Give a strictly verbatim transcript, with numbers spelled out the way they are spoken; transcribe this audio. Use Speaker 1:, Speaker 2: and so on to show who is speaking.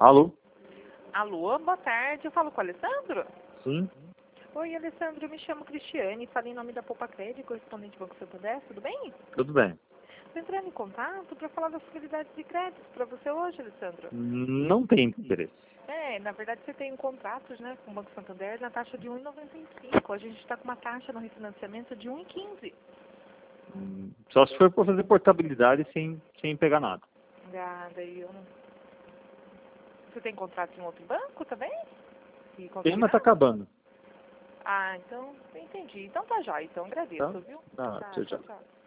Speaker 1: Alô?
Speaker 2: Alô, boa tarde. Eu falo com o Alessandro?
Speaker 1: Sim?
Speaker 2: Oi, Alessandro. Eu me chamo Cristiane. Falo em nome da Poupa Crédito, correspondente Banco Santander. Tudo bem?
Speaker 1: Tudo bem.
Speaker 2: Estou entrando em contato para falar das possibilidades de crédito para você hoje, Alessandro.
Speaker 1: Não tem interesse.
Speaker 2: É, na verdade você tem contratos, né, com o Banco Santander na taxa de um vírgula noventa e cinco. A gente está com uma taxa no refinanciamento de um vírgula quinze.
Speaker 1: Hum, Só se for para fazer portabilidade sem, sem pegar nada.
Speaker 2: Ah, daí eu não... Você tem contrato em outro banco também? E
Speaker 1: Tem, mas tá acabando.
Speaker 2: Ah, então, entendi. Então tá já, então agradeço,
Speaker 1: Tá?
Speaker 2: viu?
Speaker 1: Ah,
Speaker 2: Tá,
Speaker 1: tchau,
Speaker 2: tchau,
Speaker 1: tchau.
Speaker 2: tchau.